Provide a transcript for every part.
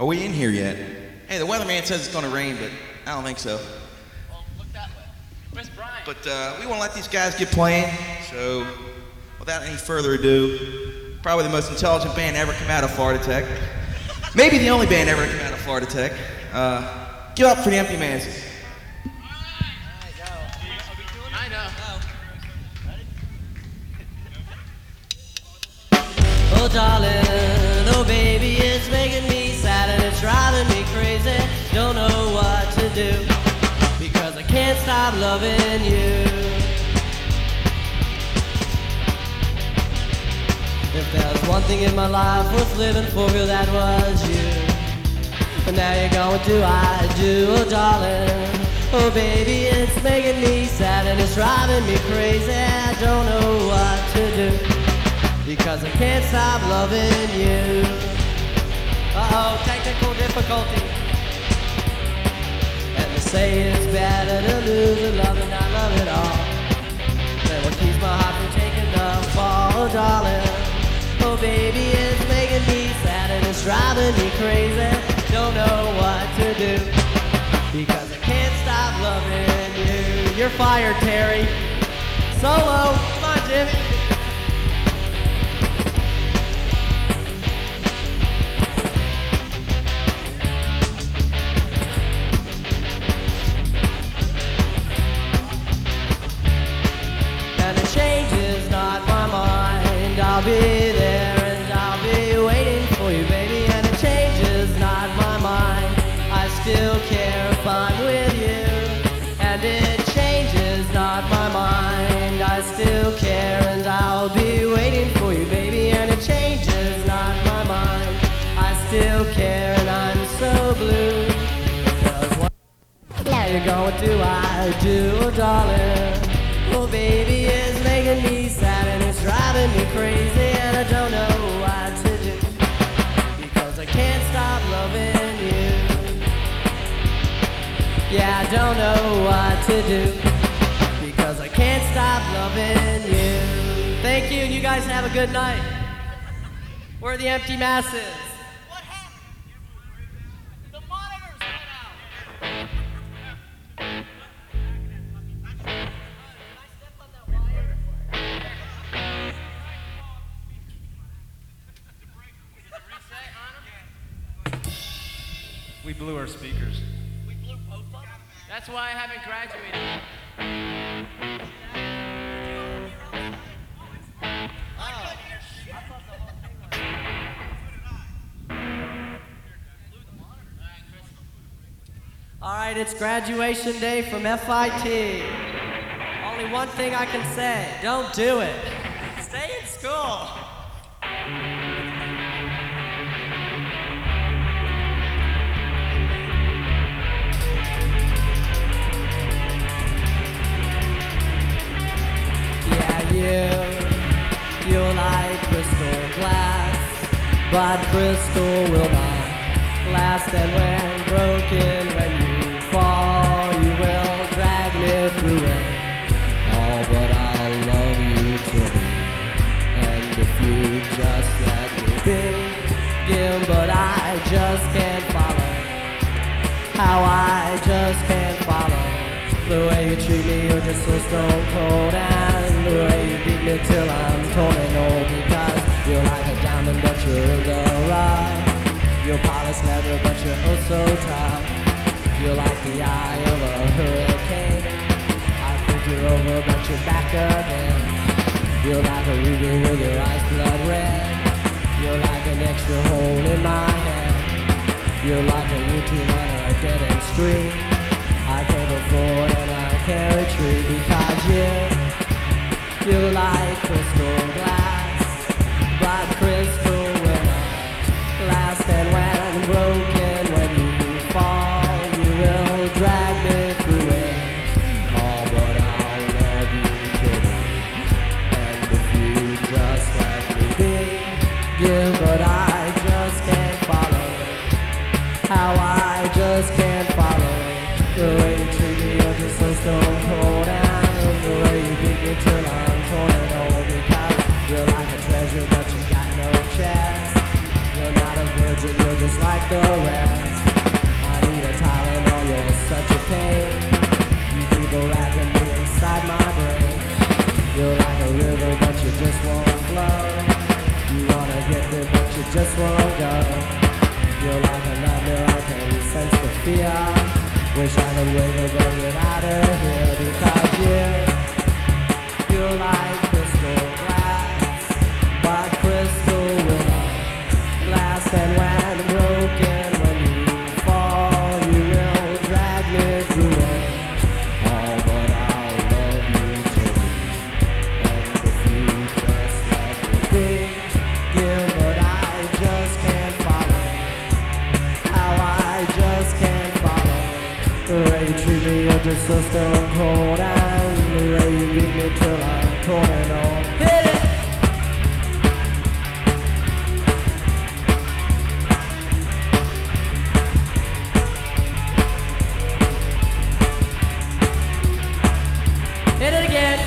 Are we in here yet? Hey, the weatherman says it's gonna rain, but I don't think so. Well, look that way. Where's Brian? But we want to let these guys get playing, so without any further ado, probably the most intelligent band ever come out of Florida Tech. Maybe the only band ever to come out of Florida Tech. Give up for the Empty Masses. I know. Oh darling, oh baby, it's making me sad and it's driving me crazy. Don't know what to do, because I can't stop loving you. If there was one thing in my life worth living for, girl, that was you. But now you're going, do I do, oh darling. Oh baby, it's making me sad and it's driving me crazy. I don't know what to do, because I can't stop loving you. Uh-oh, technical difficulty. And they say it's better to lose a love than not love at all. That what keeps my heart from taking the fall, oh darling. Oh baby, it's making me sad and it's driving me crazy. Don't know what to do, because I can't stop loving you. You're fired, Terry. Solo, come on, Jimmy. And the change is not my mind. I'll be there and I'll be waiting for you, baby. And the change is not my mind. I still care if I'm with you. And it changes not my mind. I still care and I'll be waiting for you, baby. And it changes not my mind. I still care and I'm so blue. Because what you're going to I do, oh darling. Oh baby, it's making me sad and it's driving me crazy. And I don't know what to do, because I can't stop loving you. Yeah, I don't know what to do, because I can't stop loving you. Thank you, and you guys have a good night. We're the Empty Masses. What happened? The monitors went out. We blew our speakers. We blew both of them? That's why I haven't graduated. All right, it's graduation day from FIT. Only one thing I can say, don't do it. Stay in school. You're like crystal glass, but crystal will not last. And when broken, when you fall, you will drag me through it. Oh, but I'll love you till the end. And if you just let me begin, but I just can't follow how I just can't follow the way you treat me. You're just so stone cold, and the way you beat me till I'm torn and old. Because you're like a diamond, but you're in the rough. You're polished leather, but you're oh so tough. You're like the eye of a hurricane. I think you're over, but you're back again. You're like a ruby with your eyes blood red. You're like an extra hole in my head. You're like a routine on a dead end street. I can't afford and I can't retreat, because you're like crystal glass, but crystal will not last. And when broken, when you fall, you will drag me through it. Oh, but I'll love you till the end. And if you just let me begin, but I just can't follow how I just can't follow the way you treat me. You're just so stone cold, and the way you beat me till I'm torn and old. Because you're like a treasure, but you got no chest. You're not a virgin, you're just like the rest. pain. You keep wrapping me inside my brain. You're like a river, but you just won't flow. You wanna get there, but you just won't go. You're like a nightmare, I can't sense the fear. Wish I could wave a gun, get out of here. Because you're like crystal glass, but crystal will not last. And when broken, when you fall, you will drag me through it. Oh, but I'll love you too. And if you just let me be, yeah, but I just can't follow. How I just can't follow. The way you treat me, you're just so stone cold. And the way you beat me till I'm torn and all. Hit it! Hit it again!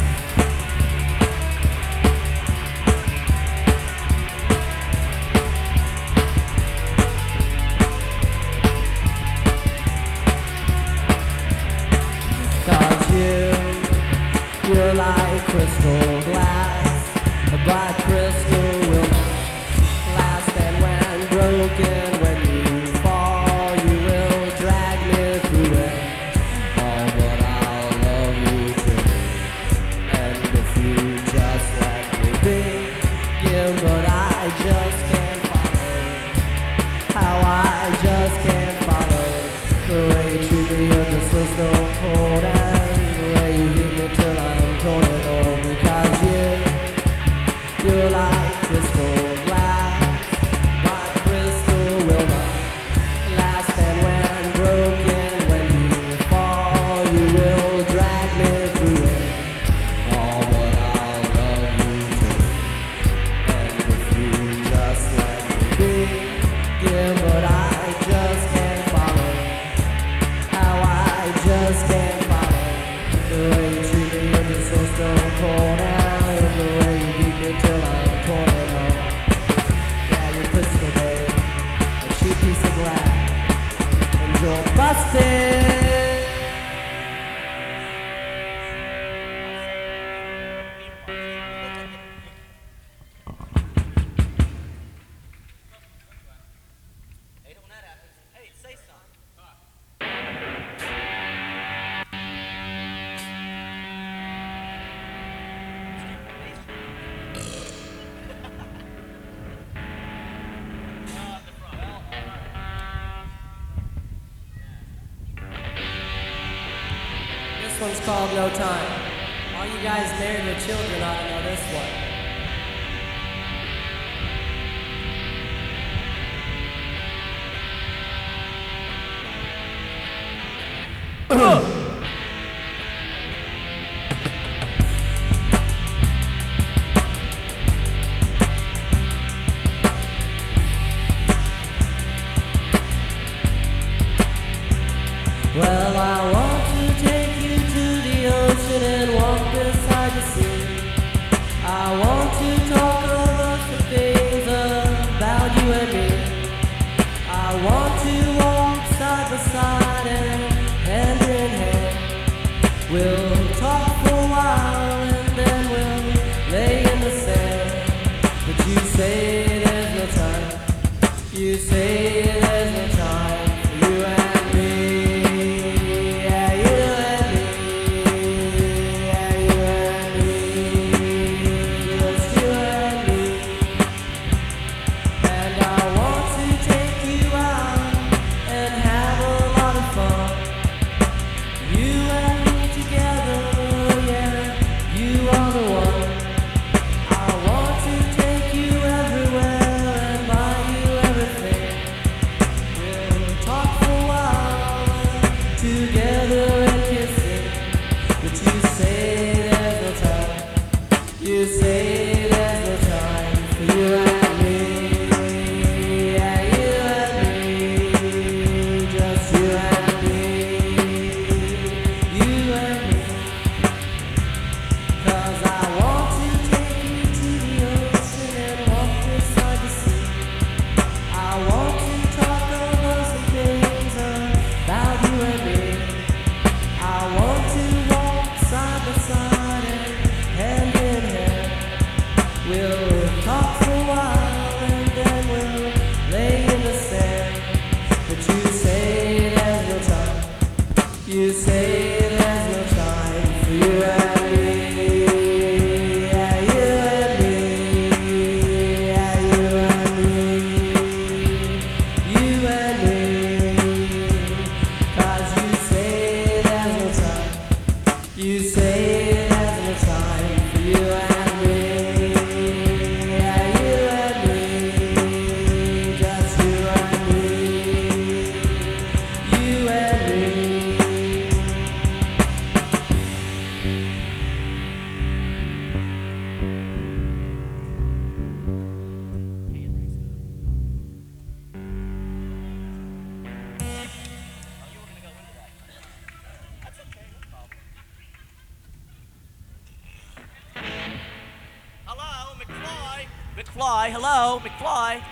You're like crystal glass, but crystal will not last. And when broken, when you fall, you will drag me through it. Oh, but I'll love you too. And if you just let me be, yeah, but I just can't follow. How I just can't follow. The way you treat me, you're just so stone cold. And the way you hit me till I'm torn and all. Because you're like crystal glass, but crystal will not last. And when broken, when you fall, you will drag me through it. Oh, but I'll love you too. And if you just let me be, yeah, but I just can't follow. How I just can't follow. The way you treat me, you're just so stone cold. And the way you beat me till I'm torn and all. Yeah, you're crystal, babe, a cheap piece of glass, and you're busted. Hey, say something. This one's called No Time. All you guys married with children ought to know this one. Well, I want to take you to the ocean and walk beside the sea. I want to talk about the things about you and me. I want to walk side by side and hand in hand. We'll talk for a while and then we'll lay in the sand. But you say there's no time. You say there's no time for you and me. Yeah. McFly, hello, McFly.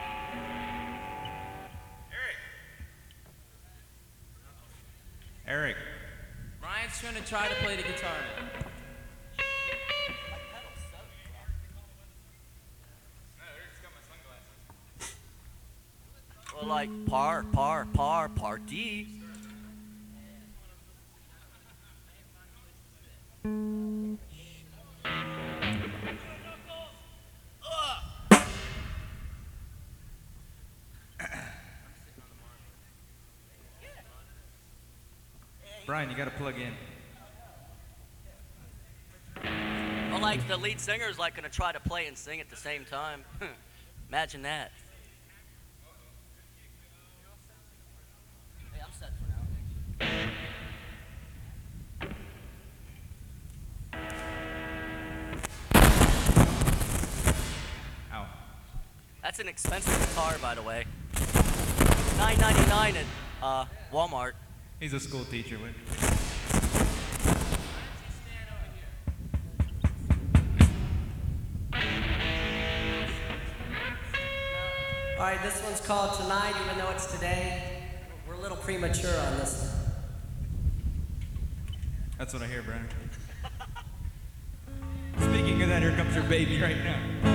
Eric. Ryan's trying to play the guitar now. Well, like party. Brian, you gotta plug in. Well, like the lead singer is like gonna try to play and sing at the same time. Imagine that. Hey, I'm set for now. Ow. That's an expensive guitar, by the way. $9.99 at Walmart. He's a school teacher. All right, this one's called Tonight, even though it's today. We're a little premature on this one. That's what I hear, Brian. Speaking of that, here comes your baby right now.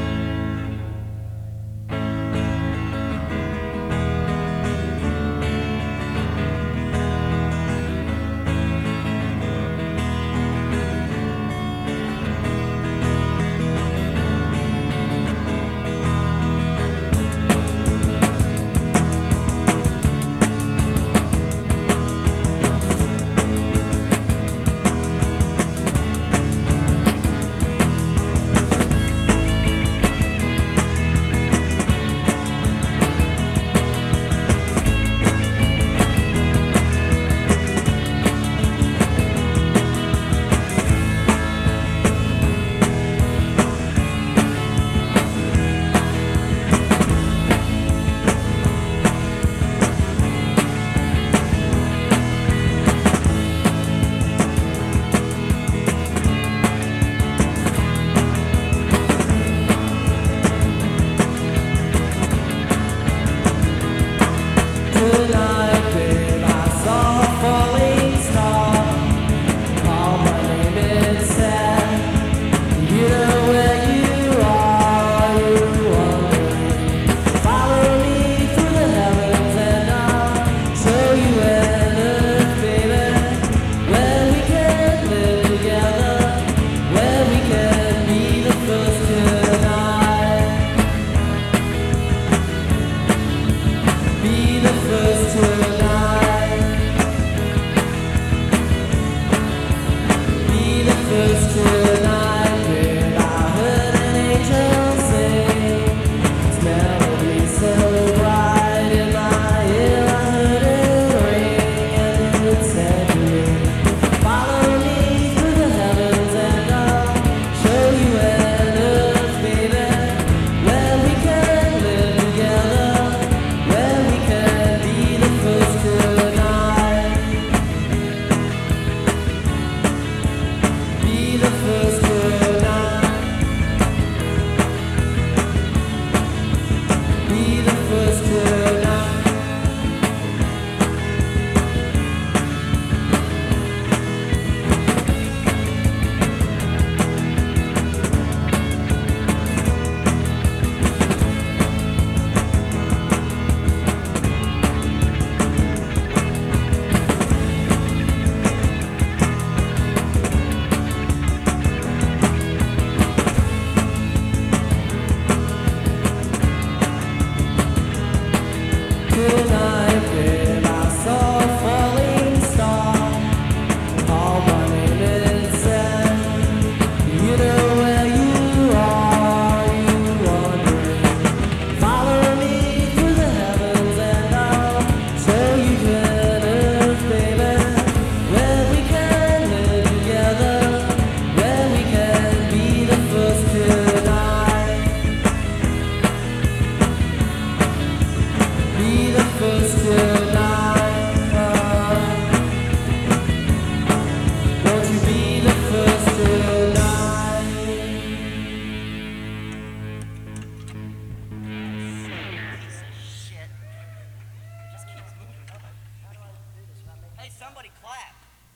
Hey, somebody clap.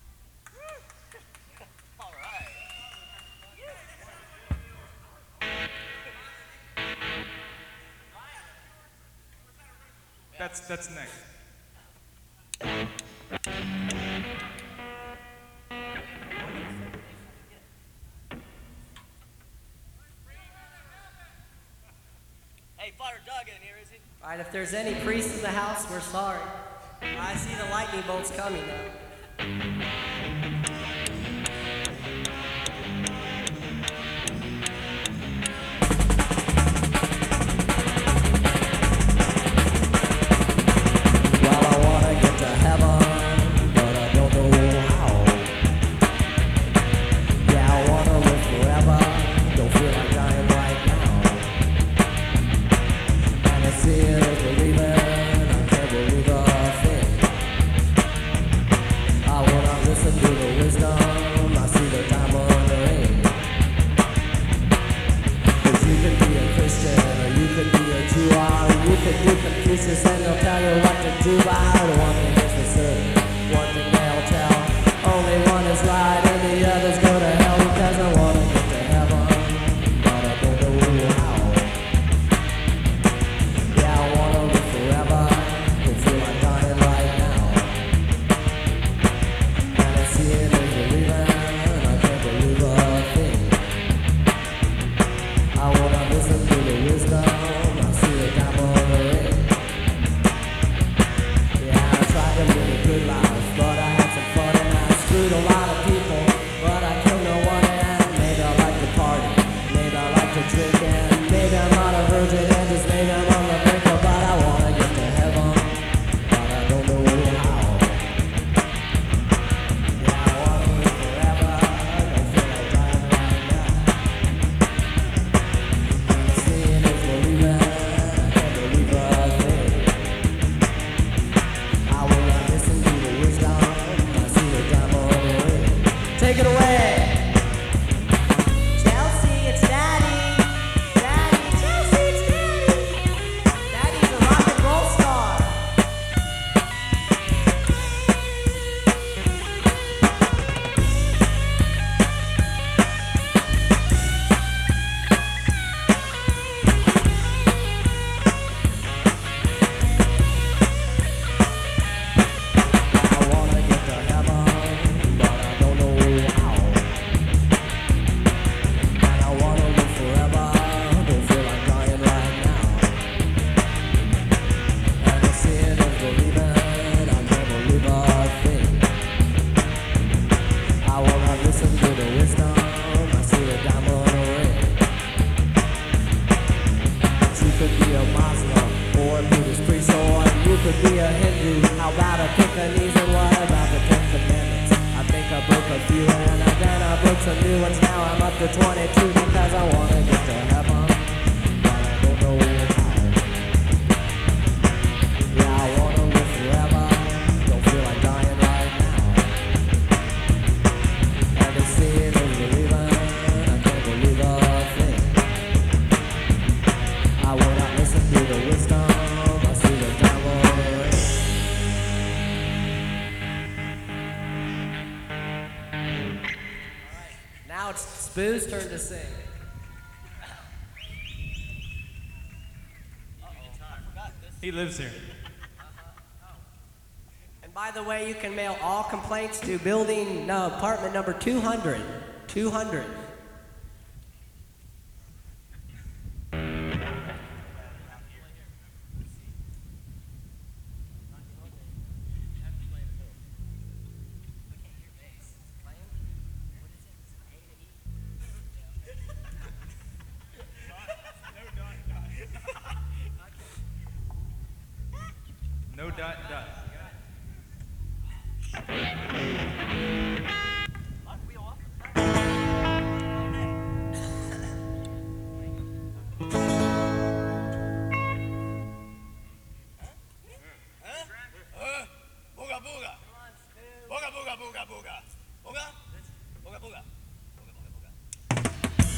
All right. That's next. Hey, Father Doug in here, is he? All right, if there's any priests in the house, we're sorry. I see the lightning bolts coming now. Well, I wanna get to heaven, but I don't know how. Yeah, I wanna live forever, don't feel like dying right now. And I see it as believing, I can't believe a thing. I wanna listen to the wisdom, I see the diamond ring. 'Cause you could be a Christian, or you could be a Jew, or you could do Confucius, and they'll tell you what to do. But one thing is for certain, one thing they'll tell, only one is right, and the others go to hell. Because I wanna get to heaven, but I don't know how. Yeah, I wanna live forever, don't feel like dying right now. And I see it as believing, I can't believe a thing. I wanna listen to the wisdom, I see the diamond ring. Yeah, I tried to live a good life, but I had some fun and I screwed a lot of people, but I killed no one. And maybe I like to party, maybe I like to drink, and maybe I'm not a virgin, and just maybe I'm on the brink. But I wanna get to heaven, but I don't know how. Yeah, I wanna live forever, I don't feel like dying right now. Seeing is believing, I can't believe a thing. I will not listen to the wisdom, I see the diamond ring. Take it away! Chelsea, it's Daddy! Daddy, Chelsea, it's Daddy! Daddy's a rock and roll star! I wanna get to heaven, but I don't know how. And I wanna live forever, don't feel like dying right now. And I see it as believing, I can't believe a thing. I wanna listen to the wisdom, I see the diamond ring. You could be a Muslim or a Buddhist priest, or you could be a Hindu. How about a Pekingese, and what about the 10 Commandments? I think I broke a few and then I broke some new ones. Now I'm up to 22 because I wanna get to heaven, but I don't know how. Yeah, I wanna live forever, don't feel like dying right now. And they see it as believing, I can't believe a thing. I will not listen to the wisdom, I see the diamond ring. Now it's Spoo's turn to sing. He lives here. And by the way, you can mail all complaints to building, no, apartment number 200. 200. No dot dot. Booga booga. Booga booga booga booga. Booga? Booga booga. Booga booga booga.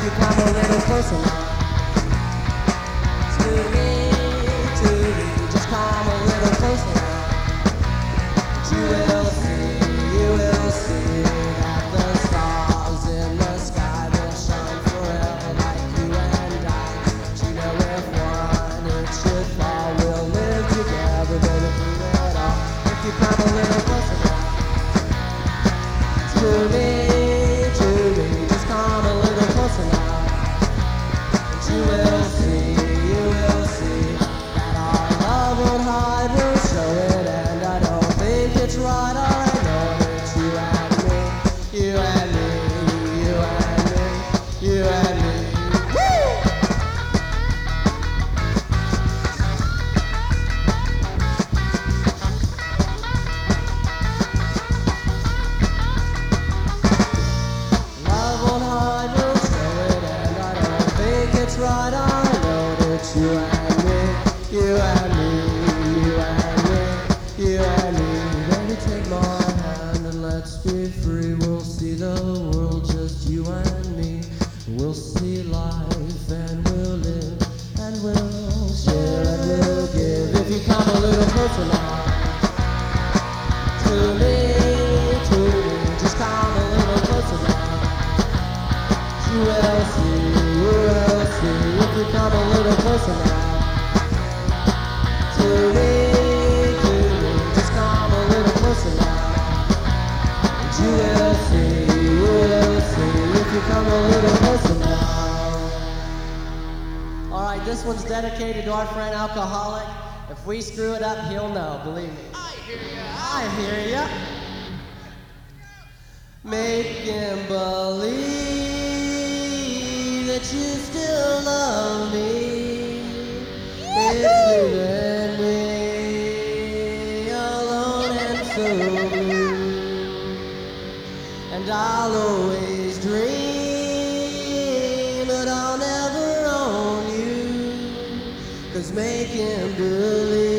you come a little closer now. To me, just come a little closer now. You will see that the stars in the sky will shine forever like you and I. You know if one it should fall, we'll live together, baby, through it all. If you come a little closer now. To me, just come a little closer now. And you will see that our love won't hide, we'll show it, and I don't think it's right. All I know it's you and me, you and me, you and me, you and me. Woo! Love won't hide, we'll show it, and I don't think it's right. All I know it's you and me, you and me, you and me, you and me. Baby, take my hand and let's be free. We'll see the world, just you and me. We'll see life and we'll live and we'll share and we'll give. If you come a little closer now. To me, just come a little closer now. You will see, if you come a little closer now. To me, just come a little closer now. You will see, if you come a little closer now. Alright, this one's dedicated to our friend Alcoholic. If we screw it up, he'll know, believe me. I hear ya. Make him believe that you still love me. It's leaving me alone and so blue. And I'll always dream, but I'll never own you. 'Cause make him believe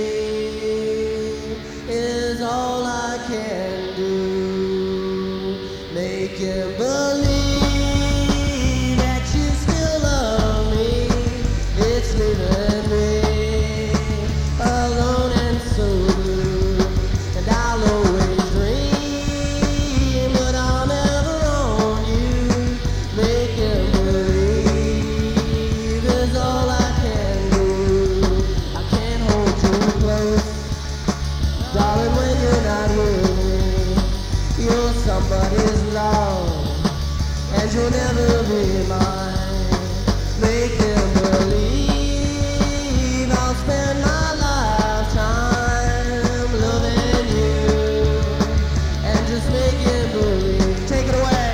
is all I can do. Make him believe that you still love me. It's leaving me alone and so blue. And I'll always dream, but I'll never own you. Make him believe is all I can do. I can't hold you close, darling, when you're not with me. You're somebody's love, and you'll never be mine. Make him believe I'll spend my lifetime loving you, and just make him believe. Take it away.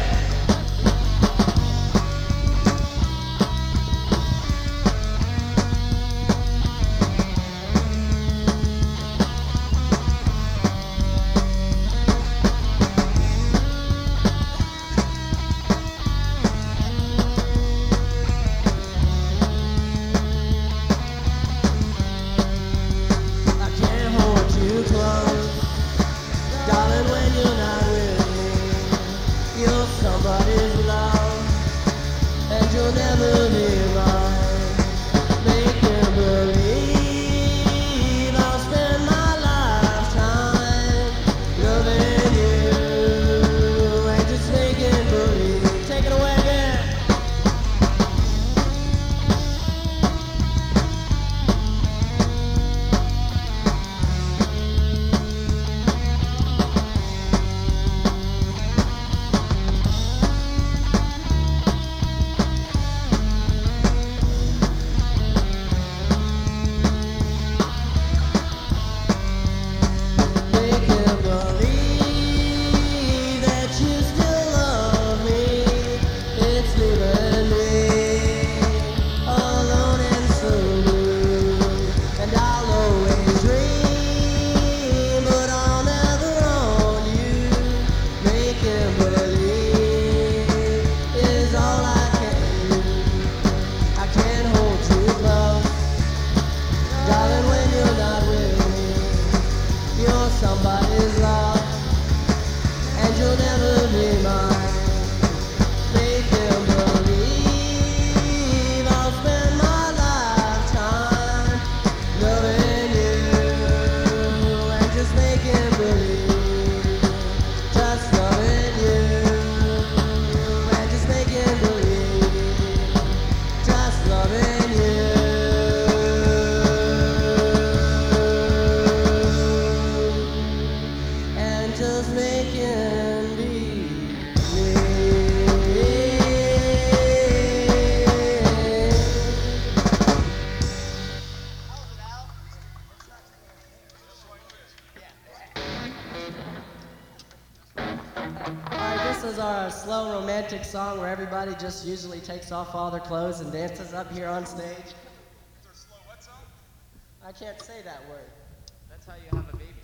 romantic song where everybody just usually takes off all their clothes and dances up here on stage? It's our slow what song? I can't say that word. That's how you have a baby.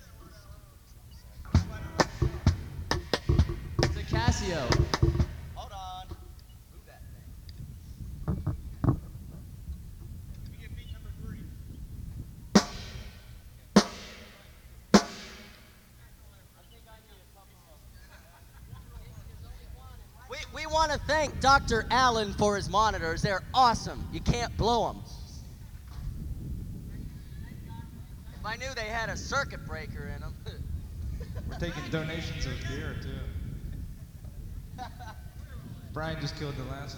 It's a Casio. Hold on. Move that thing. Let me get beat number 3. We want to thank Dr. Allen for his monitors. They're awesome. You can't blow them. If I knew they had a circuit breaker in them. We're taking donations of beer, too. Brian just killed the last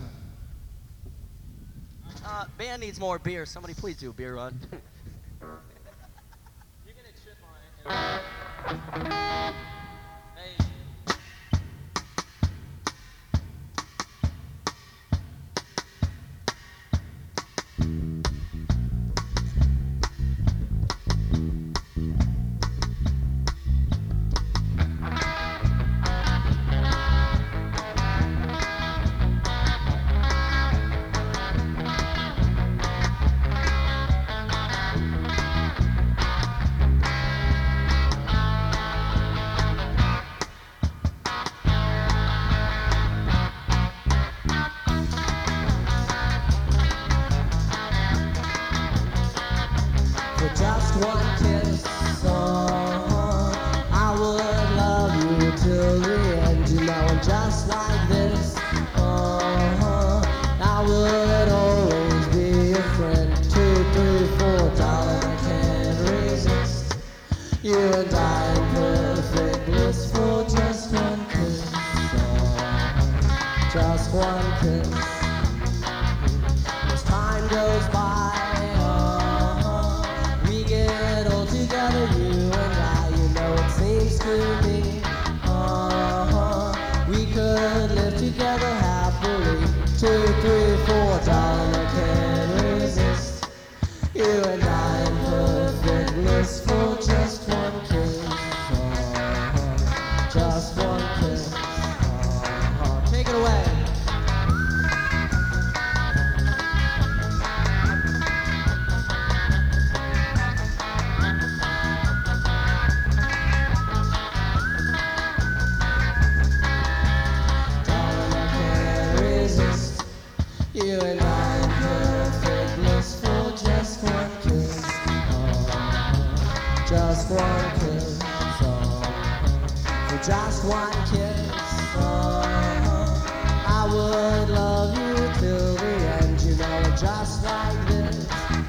one. Band needs more beer. Somebody please do a beer run. You're gonna trip on it. Hey. For just one kiss, I would love you till the end. You know, and just like this, I would always be your friend. 2, 3, 4, darling, I can't resist. You and I in perfect bliss for just one kiss, just one kiss. As time goes by, we get old together, you and I. You know it seems to me, we could live together happily. 2, 3, 4, darling, I can't resist. You and I in perfect bliss for just one kiss, just one kiss. Take it away. Darling, I can't resist. You and I in perfect bliss for just one kiss. Just one kiss. For just one kiss. I would love you till the end. You know, just like this.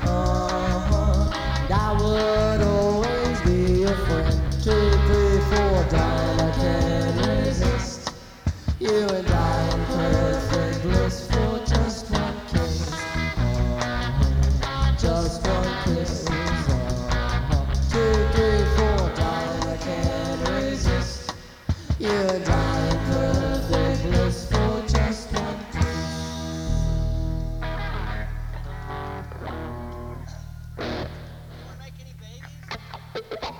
And I would always be your friend. 2, 3, 4, darling, I can't resist. You and I in perfect bliss for just one kiss. Just one kiss. 2, 3, 4, darling, I can't resist. You and I in perfect bliss for just one kiss. Want to make any babies?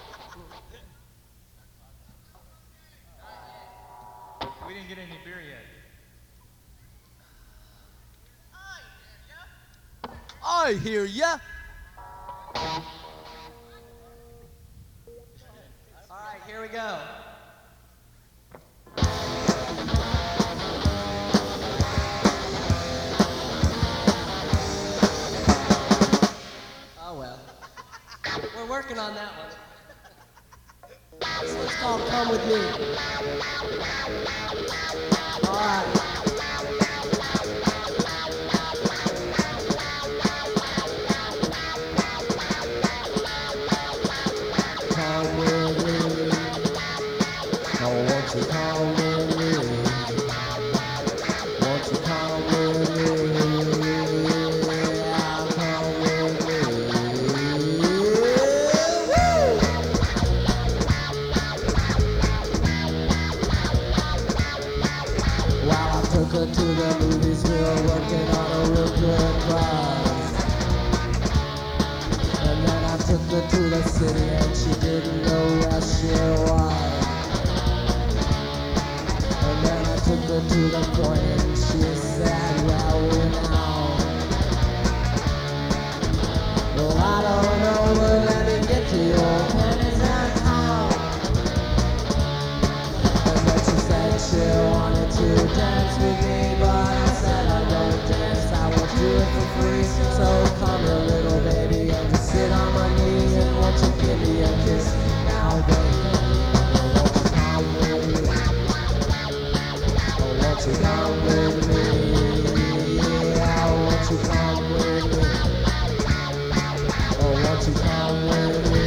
We didn't get any beer yet. I hear ya. All right, here we go. Oh well. We're working on that one. This one's called Come With Me. All right. Come with me. Oh, won't you come with me? Won't you come with me? Yeah, come with me. Woo! Well, I took her to the movies, we were working on a real good prize. And then I took her to the city and she didn't know where she was. And then I took her closer to the point and she said, well, we're now. Well, I don't know, but let me get to your pennies and pounds. And then she said she wanted to dance with me, but I said I don't dance, I won't do it for free. So come here, little baby, and just sit on my knee, and won't you give me a kiss now, baby? Won't you come with me? Oh, won't you come with me? Yeah, won't you come with me? Oh, won't you come with me?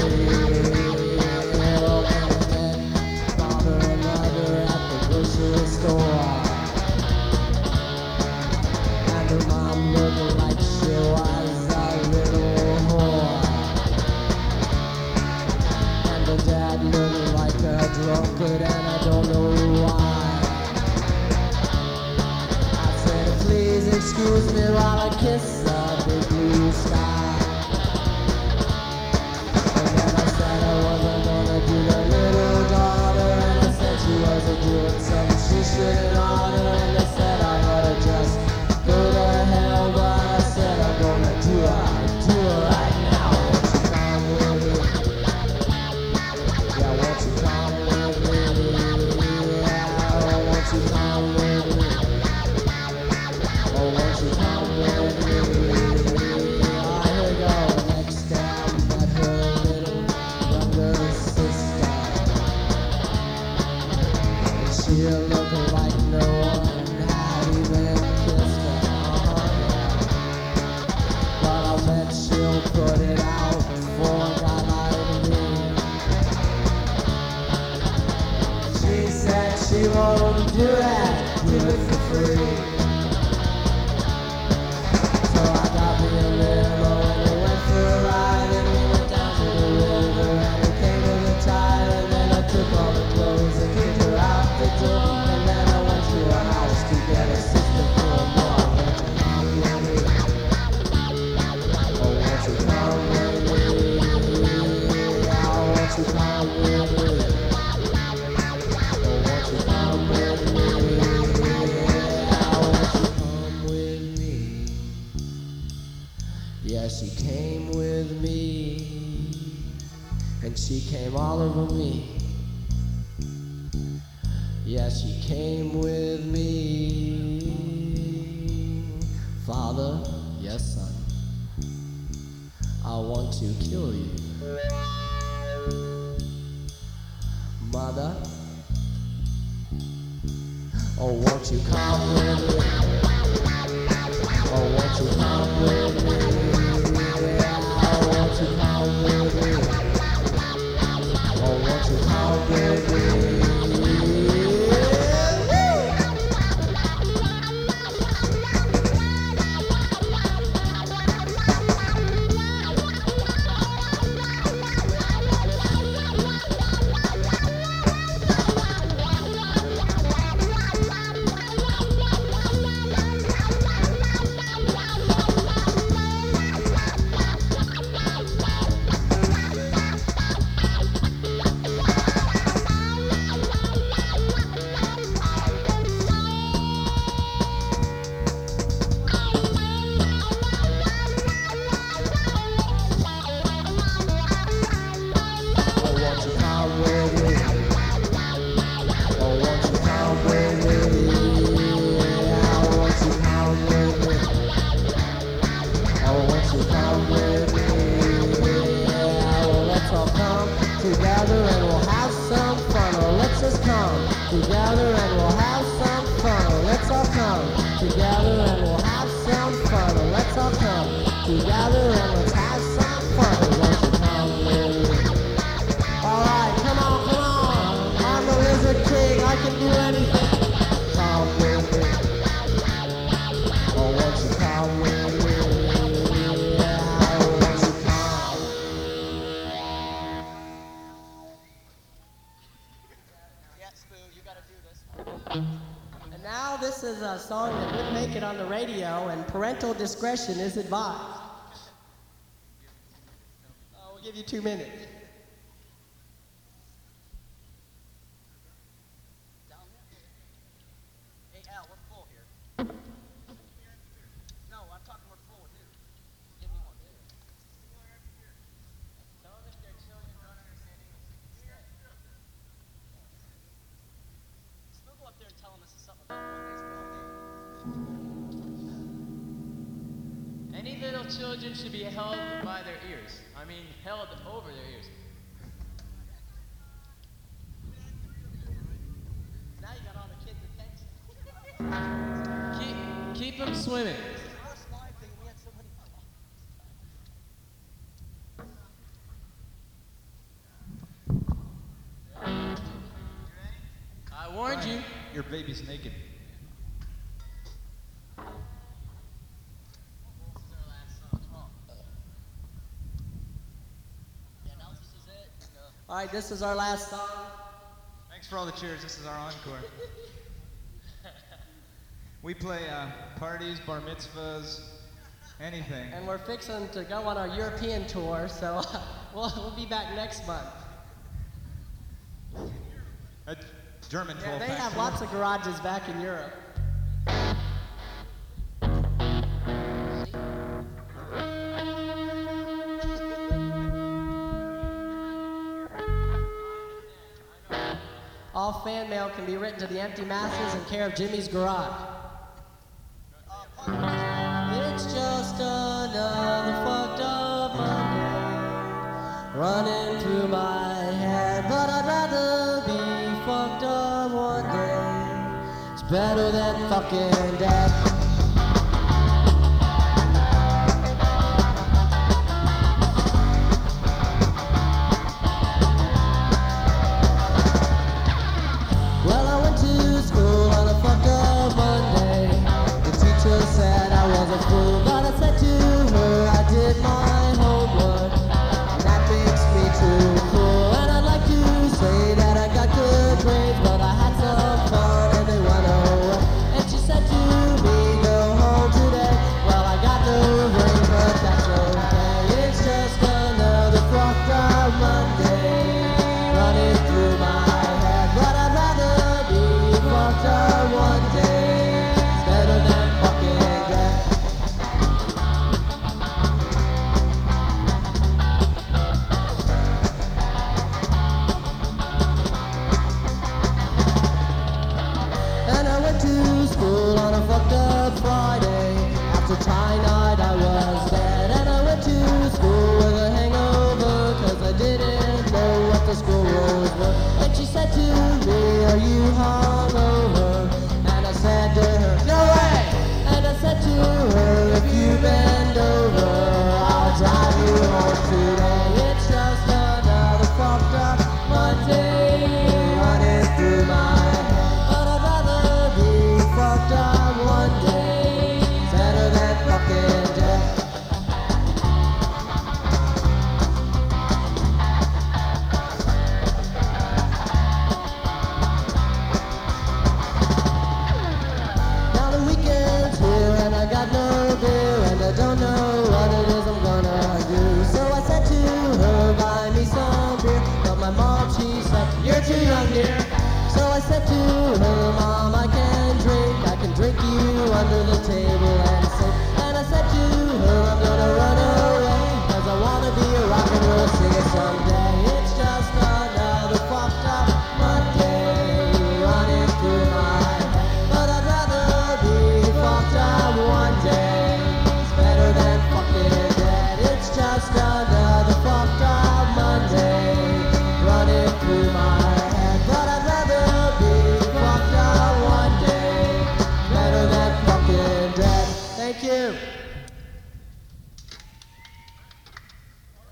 Oh, and father and mother at the grocery store, and her mom looked like she was a little whore, and her dad looked like a drunkard, and I don't know why. I said, please excuse me while I kiss the big blue sky. And then I said I wasn't gonna do the little daughter, and I said she wasn't doing something she shouldn't honor, and I said I ought to just go to hell, but I said I'm gonna do her right now. Won't you come with me? Yeah, won't you come with me? Yeah, won't you come with me? Oh, won't you come with me? Oh, here we go. Next day I met her little younger sister, and she looked like no one had even kissed her. But I bet she'll put it out for a guy like me. She said she won't do it for free. So I got me a limo and we went for a ride, and we went down to the river and we came to the tide, and then I took all the clothes and kicked her out the door, and then I went to her house to get her sister for a more. Won't you come with me? Oh, won't you come with me? Yeah, won't you come with me? Oh, won't you come with me? Yeah, won't you come with me? Yeah, she came with me, and she came all over me. Yeah, she came with me. Father, yes, son, I want to kill you. Mother, oh, won't you come with me? Oh, won't you come with me? Yeah, won't you come with me? Oh, won't you come with me? Together and we'll have some fun. Let's all come together and we'll have some fun. Let's all come together and let's have some fun. Won't you come with me? All right, come on, come on. I'm the Lizard King. I can do anything. Come with me. Oh, won't you come with me? Yeah, won't you come? And now this is a song that didn't make it on the radio, and parental discretion is advised. We'll give you 2 minutes. Any little children should be held by their ears. I mean, held over their ears. Now you got all the kids' attention. Keep them swimming. I warned you. Your baby's naked. All right, this is our last song. Thanks for all the cheers. This is our encore. We play parties, bar mitzvahs, anything. And we're fixing to go on our European tour, so we'll be back next month. A German Yeah, 12 they have lots of garages back in Europe. All fan mail can be written to the Empty Masses in care of Jimmy's Garage. It's just another fucked up Monday running through my head, but I'd rather be fucked up one day. It's better than fucking dead. Well, I went to school on a fucked up Monday. The teacher said I was a fool, but I said to her I did my homework, and that makes me too cool. And I'd like to say that I got good grades, but I had some fun and they went away. And she said to me, go home today. Well, I got no brain, but that's okay. It's just another fucked up Monday running through my head, but I'd rather be fucked up one day. It's better than fucking dead. And I went to school on a fucked up Friday. After tie night I was dead. And I went to school with a hangover, cause I didn't know what the school rules were. And she said to me, are you hungover? And I said to her, no way! And I said to her, if you bend over, I'll drive you home today. It's just another fucked up Monday running through my head, but I'd rather be fucked up one day. It's better than fucking dead. Now the weekend's here and I got no beer and I don't know what it is I'm gonna do. So I said to her, buy me some beer. But my mom, she said, you're too young, dear. So I said to her, Mom, I can drink you under the table and sing. And I said to her, I'm gonna run away, cause I wanna be a rock and roll singer someday. It's just another fucked up Monday running through my head, but I'd rather be fucked up one day. It's better than fucking dead. It's just another fucked up Monday running through my head, but I'd rather be fucked up one day. Better than fucking dead. Thank you.